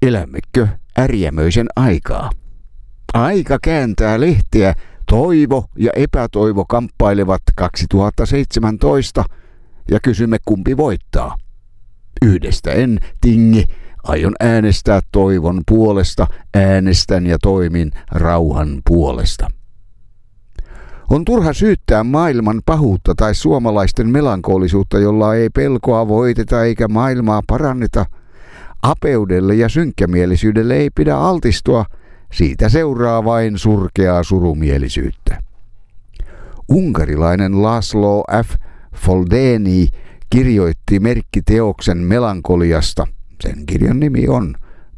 Elämmekö ärjämöisen aikaa? Aika kääntää lehteä. Toivo ja epätoivo kamppailevat 2017 ja kysymme kumpi voittaa. Yhdestä en tingi. Aion äänestää toivon puolesta, äänestän ja toimin rauhan puolesta. On turha syyttää maailman pahuutta tai suomalaisten melankolisuutta, jolla ei pelkoa voiteta eikä maailmaa paranneta. Apeudelle ja synkkämielisyydelle ei pidä altistua, siitä seuraa vain surkeaa surumielisyyttä. Unkarilainen Laszlo F. Foldéni kirjoitti merkkiteoksen melankoliasta. Sen kirjan nimi on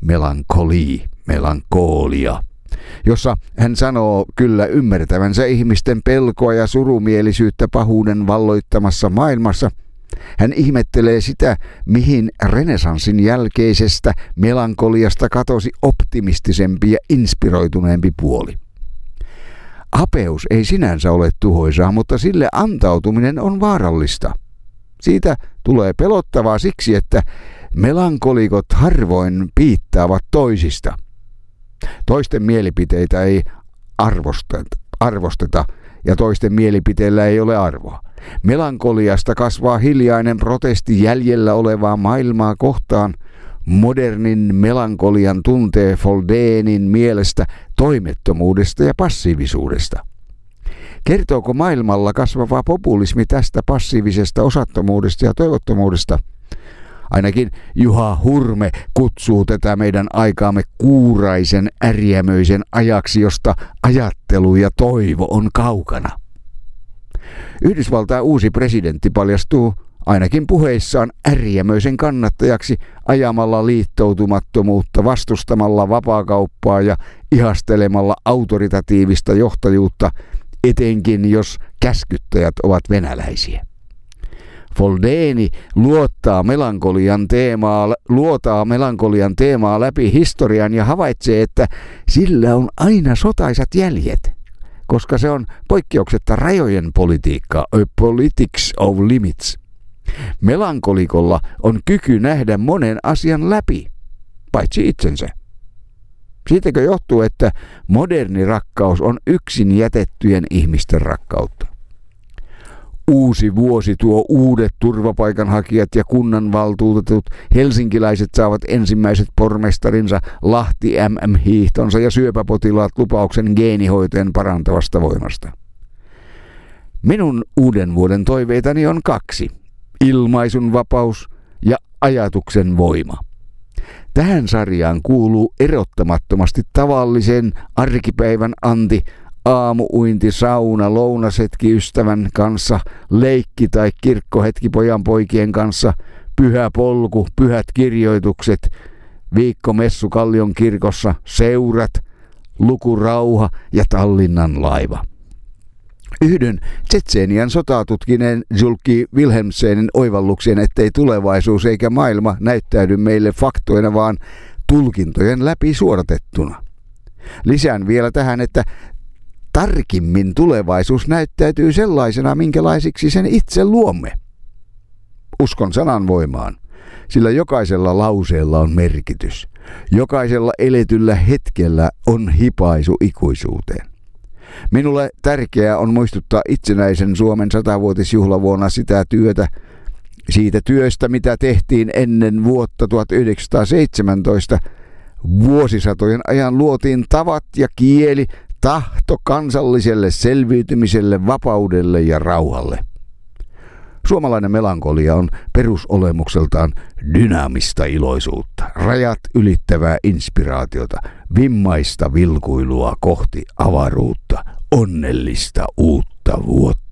Melankolia, jossa hän sanoo kyllä ymmärtävänsä ihmisten pelkoa ja surumielisyyttä pahuuden valloittamassa maailmassa. Hän ihmettelee sitä, mihin renesanssin jälkeisestä melankoliasta katosi optimistisempi ja inspiroituneempi puoli. Apeus ei sinänsä ole tuhoisaa, mutta sille antautuminen on vaarallista. Siitä tulee pelottavaa siksi, että melankolikot harvoin piittaavat toisista. Toisten mielipiteitä ei arvosteta ja toisten mielipiteillä ei ole arvoa. Melankoliasta kasvaa hiljainen protesti jäljellä olevaa maailmaa kohtaan. Modernin melankolian tuntee Foldénin mielestä toimettomuudesta ja passiivisuudesta. Kertooko maailmalla kasvava populismi tästä passiivisesta osattomuudesta ja toivottomuudesta? Ainakin Juha Hurme kutsuu tätä meidän aikaamme kuuraisen ärjämöisen ajaksi, josta ajattelu ja toivo on kaukana. Yhdysvaltain uusi presidentti paljastuu ainakin puheissaan ärjämöisen kannattajaksi ajamalla liittoutumattomuutta, vastustamalla vapaakauppaa ja ihastelemalla autoritatiivista johtajuutta, etenkin jos käskyttäjät ovat venäläisiä. Foldéni luotaa melankolian teemaa läpi historian ja havaitsee, että sillä on aina sotaisat jäljet, koska se on poikkeuksetta rajojen politiikkaa, a politics of limits. Melankolikolla on kyky nähdä monen asian läpi, paitsi itsensä. Siitäkö johtuu, että moderni rakkaus on yksin jätettyjen ihmisten rakkautta? Uusi vuosi tuo uudet turvapaikanhakijat ja kunnanvaltuutetut. Helsinkiläiset saavat ensimmäiset pormestarinsa, Lahti MM-hiihtonsa ja syöpäpotilaat lupauksen geenihoitojen parantavasta voimasta. Minun uuden vuoden toiveitani on 2. Ilmaisun vapaus ja ajatuksen voima. Tähän sarjaan kuuluu erottamattomasti tavallisen arkipäivän anti, aamuuinti, sauna, lounashetki ystävän kanssa, leikki tai kirkkohetki pojanpoikien kanssa, pyhä polku, pyhät kirjoitukset, viikkomessu Kallion kirkossa, seurat, lukurauha ja Tallinnan laiva. Yhdyn Tsetseenian sotaa tutkineen Julki Wilhelmsenin oivallukseen, ettei tulevaisuus eikä maailma näyttäydy meille faktoina, vaan tulkintojen läpi suodatettuna. Lisään vielä tähän, että tarkimmin tulevaisuus näyttäytyy sellaisena, minkälaisiksi sen itse luomme. Uskon sanan voimaan, sillä jokaisella lauseella on merkitys. Jokaisella eletyllä hetkellä on hipaisu ikuisuuteen. Minulle tärkeää on muistuttaa itsenäisen Suomen 100-vuotisjuhlavuonna siitä työstä, mitä tehtiin ennen vuotta 1917. Vuosisatojen ajan luotiin tavat ja kieli, tahto kansalliselle selviytymiselle, vapaudelle ja rauhalle. Suomalainen melankolia on perusolemukseltaan dynaamista iloisuutta, rajat ylittävää inspiraatiota, vimmaista vilkuilua kohti avaruutta, onnellista uutta vuotta.